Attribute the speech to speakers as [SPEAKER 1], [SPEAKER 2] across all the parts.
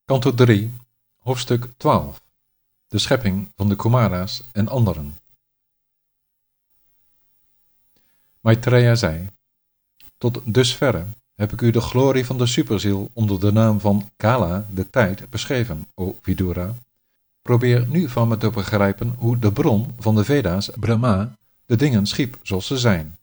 [SPEAKER 1] Kanto 3, hoofdstuk 12. De schepping van de Kumara's en anderen. Maitreya zei: tot dusverre heb ik u de glorie van de superziel onder de naam van Kala, de tijd, beschreven, o Vidura. Probeer nu van me te begrijpen hoe de bron van de Veda's, Brahma, de dingen schiep zoals ze zijn.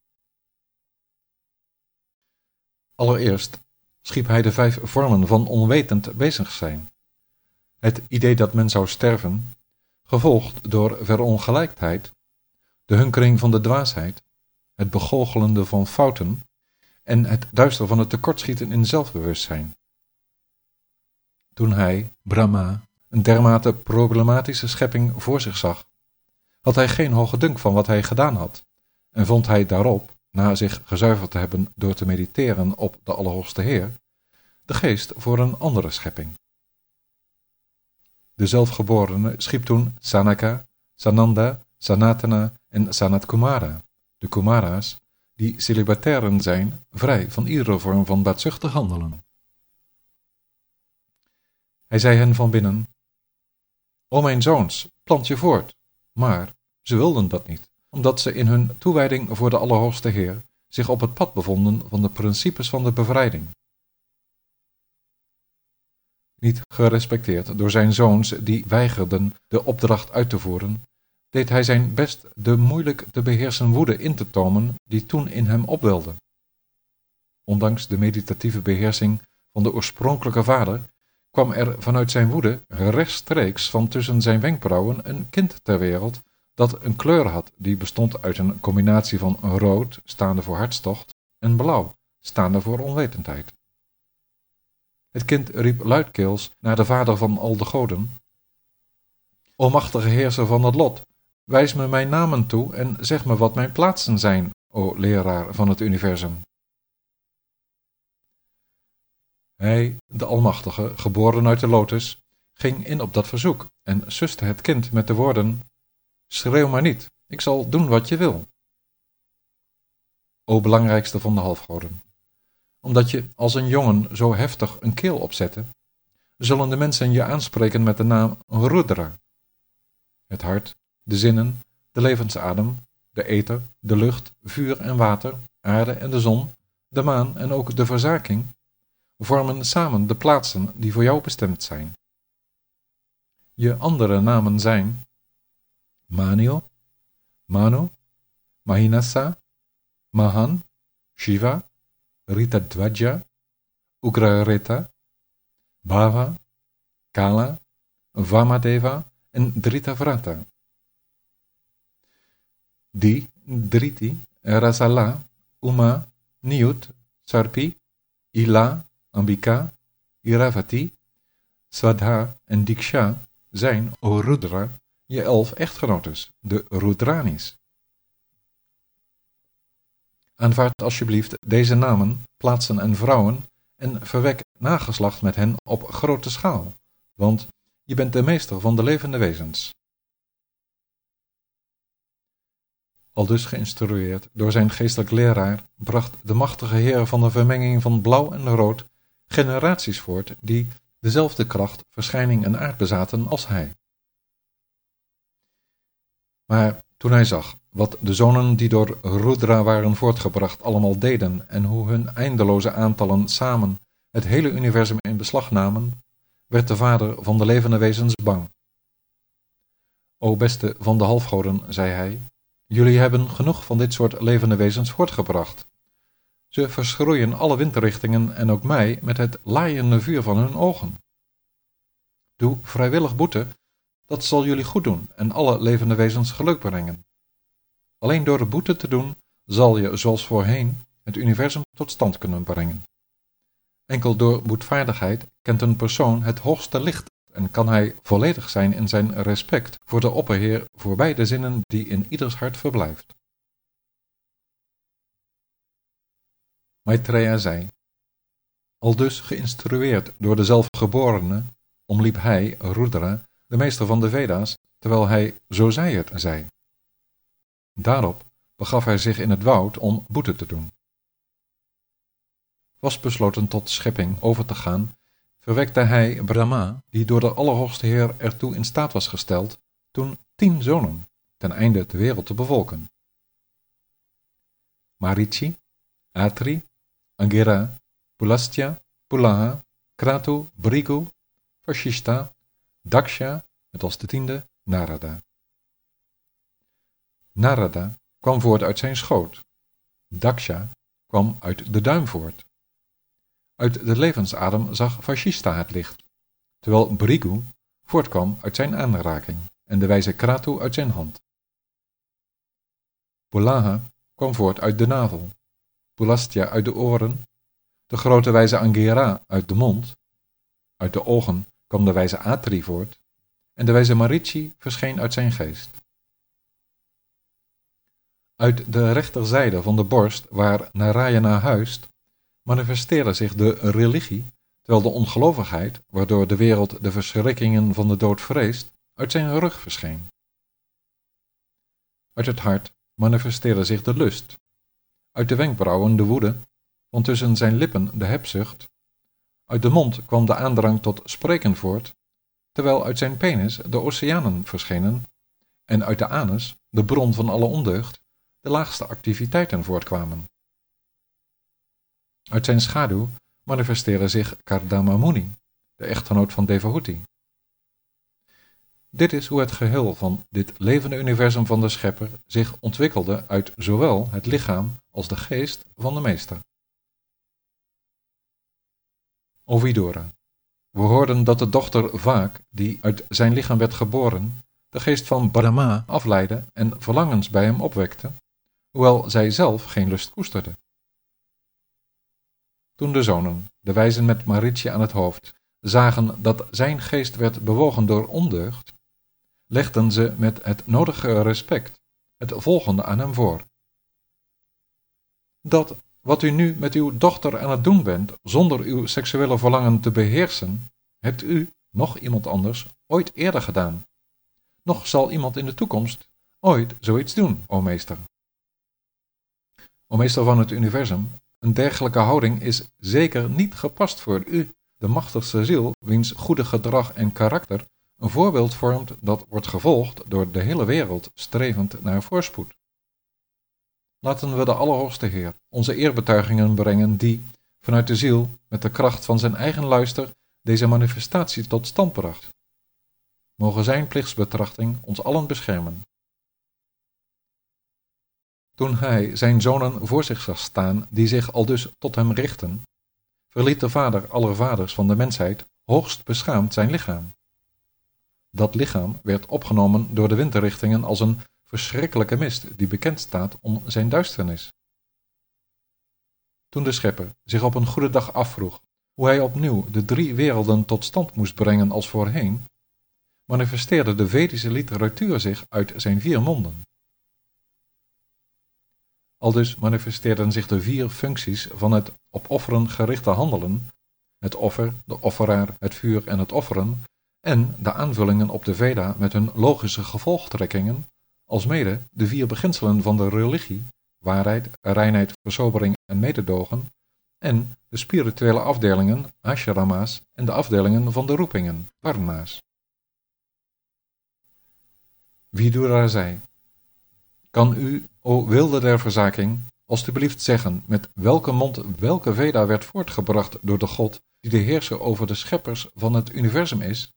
[SPEAKER 1] Allereerst schiep hij de 5 vormen van onwetend bezig zijn. Het idee dat men zou sterven, gevolgd door verongelijkheid, de hunkering van de dwaasheid, het begoochelende van fouten en het duister van het tekortschieten in zelfbewustzijn. Toen hij, Brahma, een dermate problematische schepping voor zich zag, had hij geen hoge dunk van wat hij gedaan had en vond hij daarop, na zich gezuiverd te hebben door te mediteren op de Allerhoogste Heer, de geest voor een andere schepping. De zelfgeborene schiep toen Sanaka, Sananda, Sanatana en Sanatkumara, de Kumara's, die celibatairen zijn, vrij van iedere vorm van baatzuchtig handelen. Hij zei hen van binnen: o mijn zoons, plant je voort, maar ze wilden dat niet, omdat ze in hun toewijding voor de Allerhoogste Heer zich op het pad bevonden van de principes van de bevrijding. Niet gerespecteerd door zijn zoons die weigerden de opdracht uit te voeren, deed hij zijn best de moeilijk te beheersen woede in te tomen die toen in hem opwelde. Ondanks de meditatieve beheersing van de oorspronkelijke vader kwam er vanuit zijn woede rechtstreeks van tussen zijn wenkbrauwen een kind ter wereld dat een kleur had die bestond uit een combinatie van rood, staande voor hartstocht, en blauw, staande voor onwetendheid. Het kind riep luidkeels naar de vader van al de goden: o machtige heerser van het lot, wijs me mijn namen toe en zeg me wat mijn plaatsen zijn, o leraar van het universum. Hij, de Almachtige, geboren uit de lotus, ging in op dat verzoek en suste het kind met de woorden: schreeuw maar niet, ik zal doen wat je wil. O belangrijkste van de halfgoden, omdat je als een jongen zo heftig een keel opzette, zullen de mensen je aanspreken met de naam Rudra. Het hart, de zinnen, de levensadem, de ether, de lucht, vuur en water, aarde en de zon, de maan en ook de verzaking vormen samen de plaatsen die voor jou bestemd zijn. Je andere namen zijn Manio, Mano, Mahinasa, Mahan, Shiva, Ritadwaja, Ugrareta, Bhava, Kala, Vamadeva en Dritavrata. Die, Driti, Rasala, Uma, Niyut, Sarpi, Ila, Ambika, Iravati, Swadha en Diksha zijn, o Rudra, je 11 echtgenotes, de Rudranis. Aanvaard alsjeblieft deze namen, plaatsen en vrouwen en verwek nageslacht met hen op grote schaal, want je bent de meester van de levende wezens. Aldus geïnstrueerd door zijn geestelijk leraar bracht de machtige Heer van de vermenging van blauw en rood generaties voort die dezelfde kracht, verschijning en aard bezaten als hij. Maar toen hij zag wat de zonen die door Rudra waren voortgebracht allemaal deden en hoe hun eindeloze aantallen samen het hele universum in beslag namen, werd de vader van de levende wezens bang. O beste van de halfgoden, zei hij, jullie hebben genoeg van dit soort levende wezens voortgebracht. Ze verschroeien alle windrichtingen en ook mij met het laaiende vuur van hun ogen. Doe vrijwillig boete, dat zal jullie goed doen en alle levende wezens geluk brengen. Alleen door de boete te doen, zal je, zoals voorheen, het universum tot stand kunnen brengen. Enkel door boetvaardigheid kent een persoon het hoogste licht en kan hij volledig zijn in zijn respect voor de opperheer voorbij de zinnen die in ieders hart verblijft. Maitreya zei: aldus geïnstrueerd door de zelfgeborene, omliep hij, Rudra, de meester van de Veda's, terwijl hij zo zei het zei. Daarop begaf hij zich in het woud om boete te doen. Vastbesloten tot schepping over te gaan, verwekte hij Brahma, die door de Allerhoogste Heer ertoe in staat was gesteld, toen 10 zonen, ten einde de wereld te bevolken. Marichi, Atri, Angira, Pulastya, Pulaha, Kratu, Brigu, Vashishta, Daksha, met als de 10e Narada. Narada kwam voort uit zijn schoot. Daksha kwam uit de duim voort. Uit de levensadem zag Vashishta het licht, terwijl Brigu voortkwam uit zijn aanraking en de wijze Kratu uit zijn hand. Pulaha kwam voort uit de navel, Pulastya uit de oren, de grote wijze Angira uit de mond, uit de ogen kwam de wijze Atri voort, en de wijze Marichi verscheen uit zijn geest. Uit de rechterzijde van de borst, waar Narayana huist, manifesteerde zich de religie, terwijl de ongelovigheid, waardoor de wereld de verschrikkingen van de dood vreest, uit zijn rug verscheen. Uit het hart manifesteerde zich de lust, uit de wenkbrauwen de woede, van tussen zijn lippen de hebzucht, uit de mond kwam de aandrang tot spreken voort, terwijl uit zijn penis de oceanen verschenen, en uit de anus, de bron van alle ondeugd, de laagste activiteiten voortkwamen. Uit zijn schaduw manifesteerde zich Kardama Muni, de echtgenoot van Devahuti. Dit is hoe het geheel van dit levende universum van de Schepper zich ontwikkelde uit zowel het lichaam als de geest van de Meester. Ovidora. We hoorden dat de dochter Vaak, die uit zijn lichaam werd geboren, de geest van Brahma afleidde en verlangens bij hem opwekte, hoewel zij zelf geen lust koesterde. Toen de zonen, de wijzen met Marichi aan het hoofd, zagen dat zijn geest werd bewogen door ondeugd, legden ze met het nodige respect het volgende aan hem voor. Dat wat u nu met uw dochter aan het doen bent, zonder uw seksuele verlangen te beheersen, hebt u, noch iemand anders, ooit eerder gedaan. Noch zal iemand in de toekomst ooit zoiets doen, o meester. O meester van het universum, een dergelijke houding is zeker niet gepast voor u, de machtigste ziel, wiens goede gedrag en karakter een voorbeeld vormt dat wordt gevolgd door de hele wereld strevend naar voorspoed. Laten we de Allerhoogste Heer onze eerbetuigingen brengen die, vanuit de ziel, met de kracht van zijn eigen luister, deze manifestatie tot stand bracht. Mogen zijn plichtsbetrachting ons allen beschermen. Toen hij zijn zonen voor zich zag staan, die zich aldus tot hem richtten, verliet de vader aller vaders van de mensheid hoogst beschaamd zijn lichaam. Dat lichaam werd opgenomen door de windrichtingen als een verschrikkelijke mist die bekend staat om zijn duisternis. Toen de Schepper zich op een goede dag afvroeg hoe hij opnieuw de 3 werelden tot stand moest brengen als voorheen, manifesteerde de Vedische literatuur zich uit zijn 4 monden. Aldus manifesteerden zich de 4 functies van het op offeren gerichte handelen, het offer, de offeraar, het vuur en het offeren, en de aanvullingen op de Veda met hun logische gevolgtrekkingen, alsmede de 4 beginselen van de religie, waarheid, reinheid, versobering en mededogen, en de spirituele afdelingen, ashrama's, en de afdelingen van de roepingen, varna's. Vidura zei: Kan u, o wilde der verzaking, alstublieft zeggen met welke mond welke Veda werd voortgebracht door de God die de heerser over de scheppers van het universum is?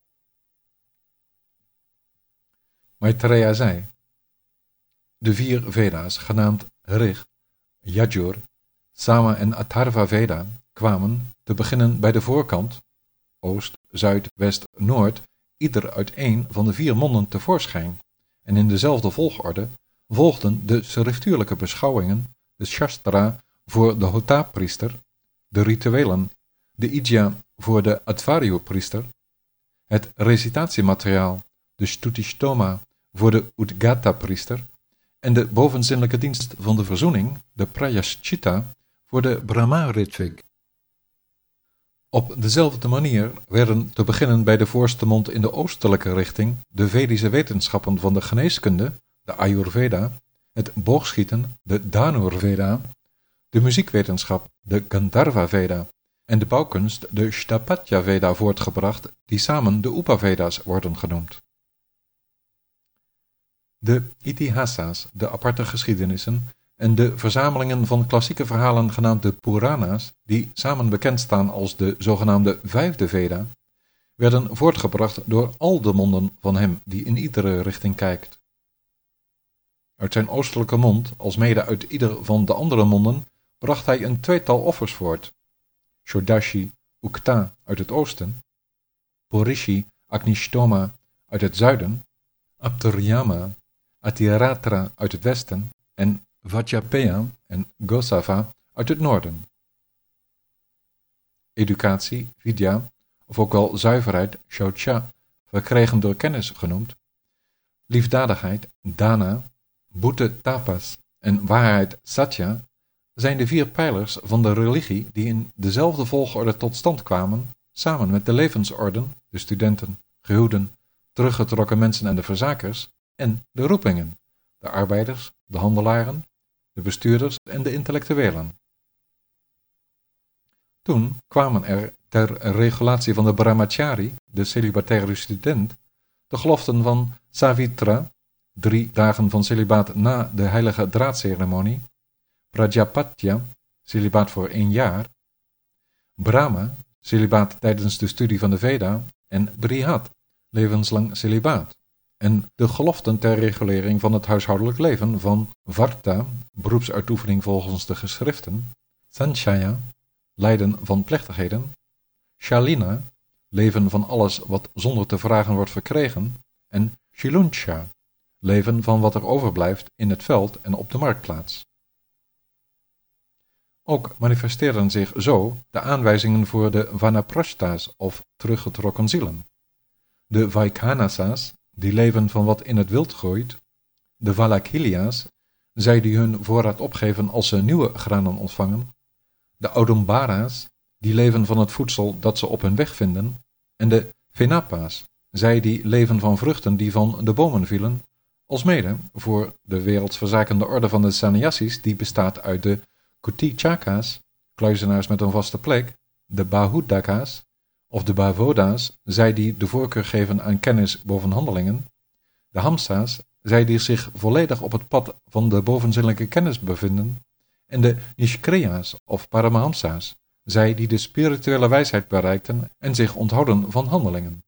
[SPEAKER 1] Maitreya zei: De 4 Veda's, genaamd Rig, Yajur, Sama en Atharva Veda, kwamen, te beginnen bij de voorkant, oost, zuid, west, noord, ieder uit 1 van de 4 monden tevoorschijn, en in dezelfde volgorde volgden de schriftuurlijke beschouwingen, de Shastra voor de Hota-priester, de rituelen, de Ijja voor de Advaryo-priester, het recitatiemateriaal, de Stutishtoma voor de Udgata-priester, en de bovenzinnelijke dienst van de verzoening, de Prayashchitta, voor de Brahma-ritvig. Op dezelfde manier werden te beginnen bij de voorste mond in de oostelijke richting de Vedische wetenschappen van de geneeskunde, de Ayurveda, het boogschieten, de Dhanurveda, de muziekwetenschap, de Gandharva Veda, en de bouwkunst de Sthapatya Veda voortgebracht, die samen de Upaveda's worden genoemd. De Itihasa's, de aparte geschiedenissen, en de verzamelingen van klassieke verhalen genaamd de Purana's, die samen bekend staan als de zogenaamde vijfde Veda, werden voortgebracht door al de monden van hem die in iedere richting kijkt. Uit zijn oostelijke mond, alsmede uit ieder van de andere monden, bracht hij een tweetal offers voort. Shodashi Ukta uit het oosten, Purishi Agnishtoma uit het zuiden, Aptaryama Atiratra uit het westen en Vajjapeya en Gosava uit het noorden. Educatie, vidya, of ook wel zuiverheid, shaucha, verkregen door kennis genoemd, liefdadigheid, dana, boete, tapas en waarheid, satya, zijn de 4 pijlers van de religie die in dezelfde volgorde tot stand kwamen, samen met de levensorden, de studenten, gehuwden, teruggetrokken mensen en de verzakers, en de roepingen, de arbeiders, de handelaren, de bestuurders en de intellectuelen. Toen kwamen er ter regulatie van de brahmachari, de celibataire student, de geloften van Savitra, 3 dagen van celibaat na de heilige draadceremonie, Prajapatya, celibaat voor 1 jaar, Brahma, celibaat tijdens de studie van de Veda, en Brihat, levenslang celibaat, en de geloften ter regulering van het huishoudelijk leven van Varta, beroepsuitoefening volgens de geschriften, Sanchaya, lijden van plechtigheden, Shalina, leven van alles wat zonder te vragen wordt verkregen, en Shiluncha, leven van wat er overblijft in het veld en op de marktplaats. Ook manifesteerden zich zo de aanwijzingen voor de Vanaprashta's of teruggetrokken zielen, de Vaikhanasa's, die leven van wat in het wild groeit, de Valakilia's, zij die hun voorraad opgeven als ze nieuwe granen ontvangen, de Audumbara's, die leven van het voedsel dat ze op hun weg vinden, en de Venapa's, zij die leven van vruchten die van de bomen vielen, alsmede voor de wereldsverzakende orde van de Sannyasis, die bestaat uit de Kutichaka's, kluizenaars met een vaste plek, de Bahudaka's, of de Bhavoda's, zij die de voorkeur geven aan kennis boven handelingen, de Hamsa's, zij die zich volledig op het pad van de bovenzinnelijke kennis bevinden, en de Nishkriya's of Paramahamsa's, zij die de spirituele wijsheid bereikten en zich onthouden van handelingen.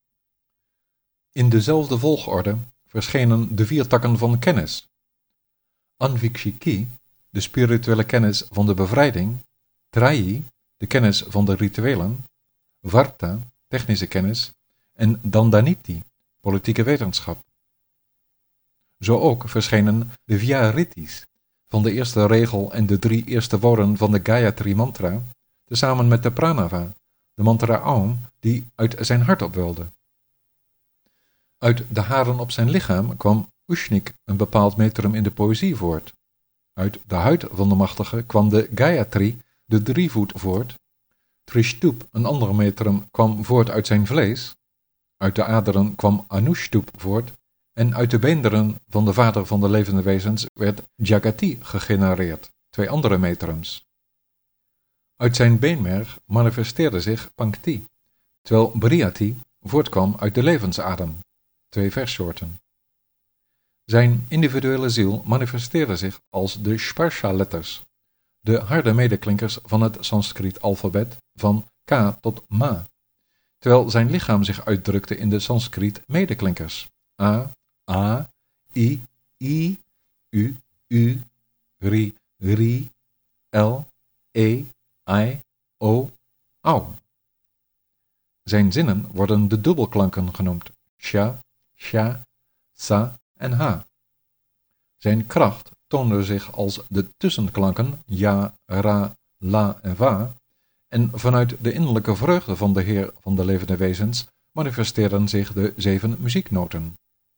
[SPEAKER 1] In dezelfde volgorde verschenen de 4 takken van kennis. Anvikshiki, de spirituele kennis van de bevrijding, Trayi, de kennis van de rituelen, Varta, technische kennis, en Dandaniti, politieke wetenschap. Zo ook verschenen de Vyaritis, van de eerste regel en de 3 eerste woorden van de Gayatri mantra, tezamen met de Pranava, de mantra Aum, die uit zijn hart opwelde. Uit de haren op zijn lichaam kwam Ushnik, een bepaald metrum in de poëzie, voort. Uit de huid van de machtige kwam de Gayatri, de 3-voet, voort. Trishtup, een ander metrum, kwam voort uit zijn vlees. Uit de aderen kwam Anushtup voort. En uit de beenderen van de vader van de levende wezens werd Jagati gegenereerd, 2 andere metrums. Uit zijn beenmerg manifesteerde zich Pankti, terwijl Briati voortkwam uit de levensadem, 2 verssoorten. Zijn individuele ziel manifesteerde zich als de Sparsha-letters, de harde medeklinkers van het Sanskriet-alfabet van K tot Ma, terwijl zijn lichaam zich uitdrukte in de Sanskriet-medeklinkers A, I, U, Ri, L, E, I, O, Au. Zijn zinnen worden de dubbelklanken genoemd, Sha, Sha, Sa en Ha. Zijn kracht toonde zich als de tussenklanken Ja, Ra, La en Va, en vanuit de innerlijke vreugde van de Heer van de levende wezens manifesteerden zich de 7 muzieknoten.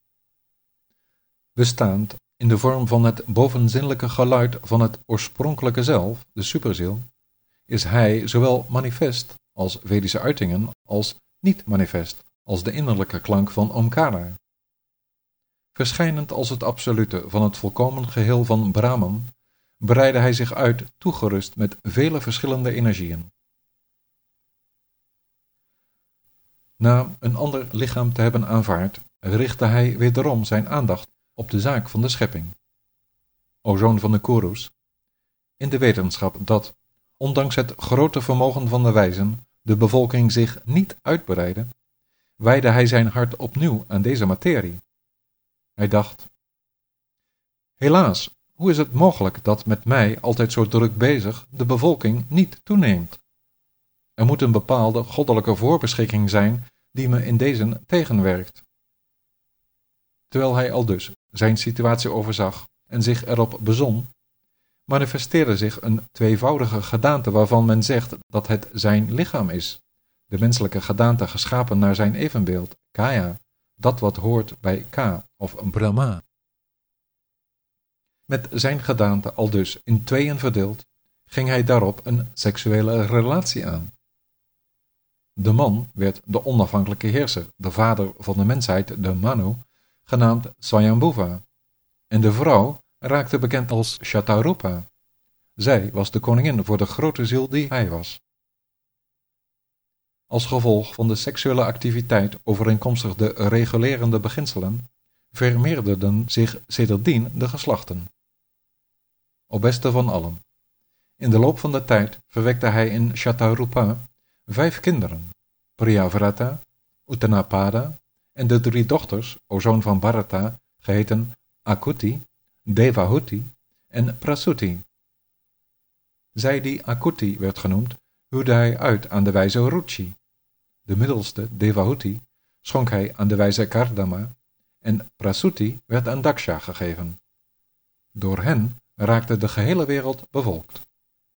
[SPEAKER 1] Bestaand in de vorm van het bovenzinnelijke geluid van het oorspronkelijke zelf, de superziel, is hij zowel manifest als Vedische uitingen als niet manifest als de innerlijke klank van Omkara. Verschijnend als het absolute van het volkomen geheel van Brahman, breidde hij zich uit toegerust met vele verschillende energieën. Na een ander lichaam te hebben aanvaard, richtte hij wederom zijn aandacht op de zaak van de schepping. O zoon van de Koeroes, in de wetenschap dat, ondanks het grote vermogen van de wijzen, de bevolking zich niet uitbreidde, wijdde hij zijn hart opnieuw aan deze materie. Hij dacht: helaas, hoe is het mogelijk dat met mij, altijd zo druk bezig, de bevolking niet toeneemt? Er moet een bepaalde goddelijke voorbeschikking zijn die me in deze tegenwerkt. Terwijl hij aldus zijn situatie overzag en zich erop bezon, manifesteerde zich een tweevoudige gedaante waarvan men zegt dat het zijn lichaam is, de menselijke gedaante geschapen naar zijn evenbeeld, Kaya, dat wat hoort bij Ka of Brahma. Met zijn gedaante aldus in tweeën verdeeld, ging hij daarop een seksuele relatie aan. De man werd de onafhankelijke heerser, de vader van de mensheid, de Manu, genaamd Swayambhuva, en de vrouw raakte bekend als Shatarupa. Zij was de koningin voor de grote ziel die hij was. Als gevolg van de seksuele activiteit overeenkomstig de regulerende beginselen, vermeerderden zich sedertdien de geslachten. O beste van allen, in de loop van de tijd verwekte hij in Shatarupa 5 kinderen, Priyavrata, Uttanapada en de 3 dochters, o zoon van Bharata, geheten Akuti, Devahuti en Prasuti. Zij die Akuti werd genoemd, huwde hij uit aan de wijze Ruchi. De middelste, Devahuti, schonk hij aan de wijze Kardama en Prasuti werd aan Daksha gegeven. Door hen raakte de gehele wereld bevolkt.